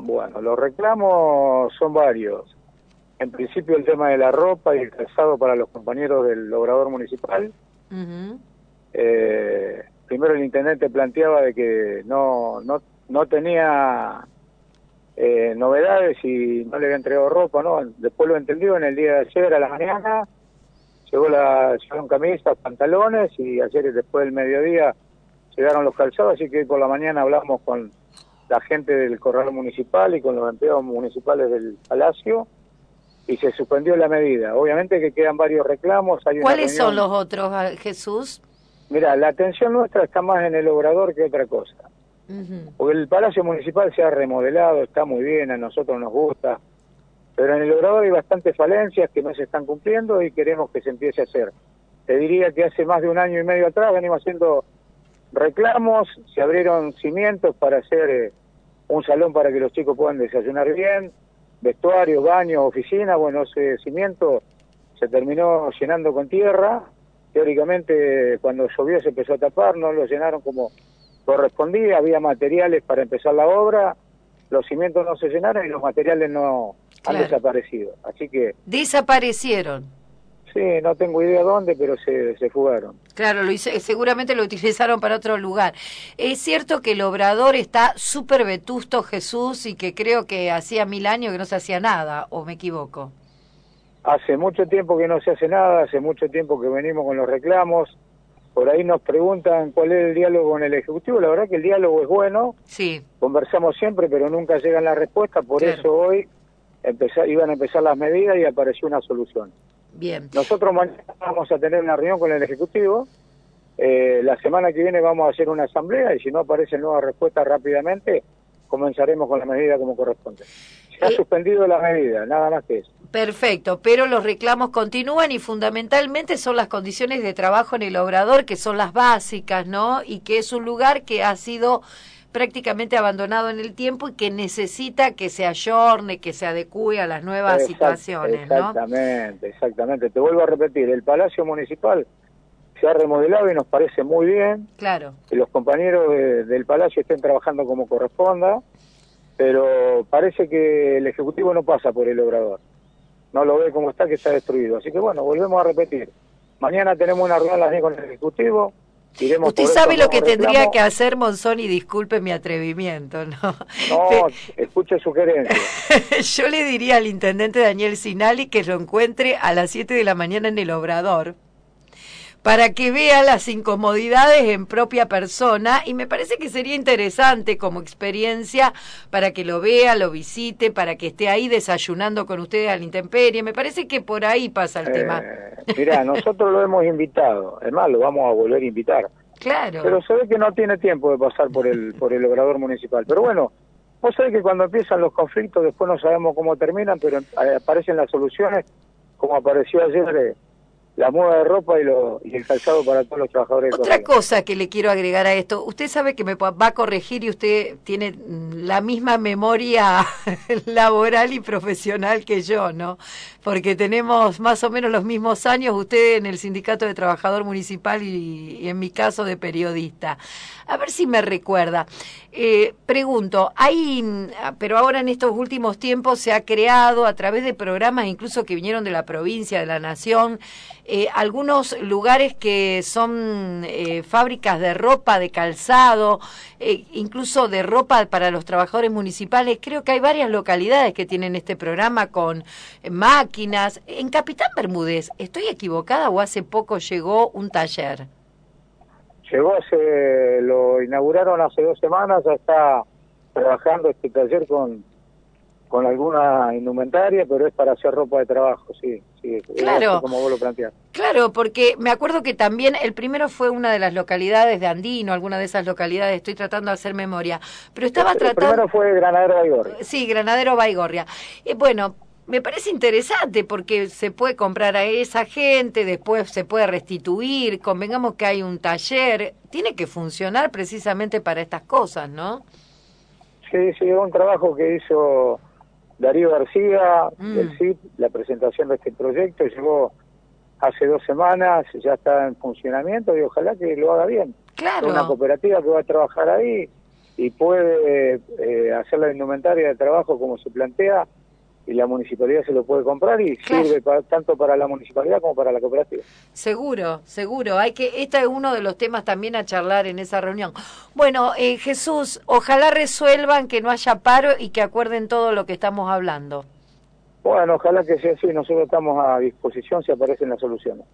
Bueno, los reclamos son varios. En principio el tema de la ropa y el calzado para los compañeros del obrador municipal. Ujú. Primero el intendente planteaba de que no tenía novedades y no le había entregado ropa, ¿no? Después lo entendió en el día de ayer a la mañana, llegaron camisas, pantalones y ayer después del mediodía llegaron los calzados, así que hoy por la mañana hablamos con la gente del corral municipal y con los empleados municipales del Palacio y se suspendió la medida. Obviamente que quedan varios reclamos. Hay una ¿Cuáles son reunión. los otros, Jesús? Mira, la atención nuestra está más en el obrador que otra cosa. Ujú. Porque el Palacio Municipal se ha remodelado, está muy bien, a nosotros nos gusta, pero en el obrador hay bastantes falencias que no se están cumpliendo y queremos que se empiece a hacer. Te diría que hace más de 1 año y medio atrás venimos haciendo reclamos, se abrieron cimientos para hacer un salón para que los chicos puedan desayunar bien, vestuarios, baños, oficinas. Bueno, ese cimiento se terminó llenando con tierra. Teóricamente cuando llovió se empezó a tapar, no lo llenaron como correspondía, había materiales para empezar la obra, los cimientos no se llenaron y los materiales no han Claro. desaparecido. Así que, Desaparecieron. sí, no tengo idea dónde, pero se fugaron. Claro, seguramente lo utilizaron para otro lugar. Es cierto que el obrador está súper vetusto, Jesús, y que creo que hacía 1000 años que no se hacía nada, ¿o me equivoco? Hace mucho tiempo que no se hace nada, hace mucho tiempo que venimos con los reclamos. Por ahí nos preguntan cuál es el diálogo con el Ejecutivo. La verdad que el diálogo es bueno, Sí, conversamos siempre, pero nunca llegan las respuestas. Por claro. eso hoy iban a empezar las medidas y apareció una solución. Bien. Nosotros mañana vamos a tener una reunión con el Ejecutivo. La semana que viene vamos a hacer una asamblea y si no aparecen nuevas respuestas rápidamente, comenzaremos con la medida como corresponde. Se ha suspendido la medida, nada más que eso. Perfecto, pero los reclamos continúan y fundamentalmente son las condiciones de trabajo en el obrador, que son las básicas, ¿no? Y que es un lugar que ha sido prácticamente abandonado en el tiempo y que necesita que se ayorne, que se adecue a las nuevas situaciones, ¿no? Exactamente. Te vuelvo a repetir, el Palacio Municipal se ha remodelado y nos parece muy bien Claro. que los compañeros del Palacio estén trabajando como corresponda, pero parece que el Ejecutivo no pasa por el obrador. No lo ve como está, que está destruido. Así que bueno, volvemos a repetir. Mañana tenemos una reunión a las 10 con el Ejecutivo. Iremos Usted por sabe estos lo que nuevos tendría reclamos. que hacer, Monzón, y disculpe mi atrevimiento, ¿no? No, escuche sugerencias. Yo le diría al intendente Daniel Sinali que lo encuentre a las 7 de la mañana en el obrador, para que vea las incomodidades en propia persona, y me parece que sería interesante como experiencia para que lo vea, lo visite, para que esté ahí desayunando con ustedes a la intemperie. Me parece que por ahí pasa el tema. Mirá, nosotros lo hemos invitado, además lo vamos a volver a invitar, Claro. pero se ve que no tiene tiempo de pasar por el obrador municipal. Pero bueno, vos sabés que cuando empiezan los conflictos después no sabemos cómo terminan, pero aparecen las soluciones, como apareció ayer la muda de ropa y el calzado para todos los trabajadores del Otra correo. cosa que le quiero agregar a esto, usted sabe que me va a corregir y usted tiene la misma memoria laboral y profesional que yo, ¿no? Porque tenemos más o menos los mismos años, usted en el Sindicato de Trabajador Municipal y en mi caso de periodista. A ver si me recuerda. Pregunto, pero ahora en estos últimos tiempos se ha creado a través de programas incluso que vinieron de la provincia, de la nación, algunos lugares que son fábricas de ropa, de calzado, incluso de ropa para los trabajadores municipales. Creo que hay varias localidades que tienen este programa con máquinas. En Capitán Bermúdez, ¿estoy equivocada o hace poco llegó un taller? Lo inauguraron hace 2 semanas, ya está trabajando este taller con alguna indumentaria, pero es para hacer ropa de trabajo, sí, Claro, como vos lo planteás. claro, porque me acuerdo que también el primero fue una de las localidades de Andino, alguna de esas localidades, estoy tratando de hacer memoria, pero estaba El primero fue Granadero Baigorria. Sí, Granadero Baigorria. Bueno, me parece interesante porque se puede comprar a esa gente, después se puede restituir, convengamos que hay un taller, tiene que funcionar precisamente para estas cosas, ¿no? Sí, un trabajo que hizo Darío García del CIP, la presentación de este proyecto, llegó hace 2 semanas, ya está en funcionamiento y ojalá que lo haga bien. Claro. Es una cooperativa que va a trabajar ahí, y puede hacer la indumentaria de trabajo como se plantea, y la municipalidad se lo puede comprar y Claro. sirve tanto para la municipalidad como para la cooperativa. Seguro, seguro. Este es uno de los temas también a charlar en esa reunión. Bueno, Jesús, ojalá resuelvan, que no haya paro y que acuerden todo lo que estamos hablando. Bueno, ojalá que sea así, nosotros estamos a disposición si aparecen las soluciones.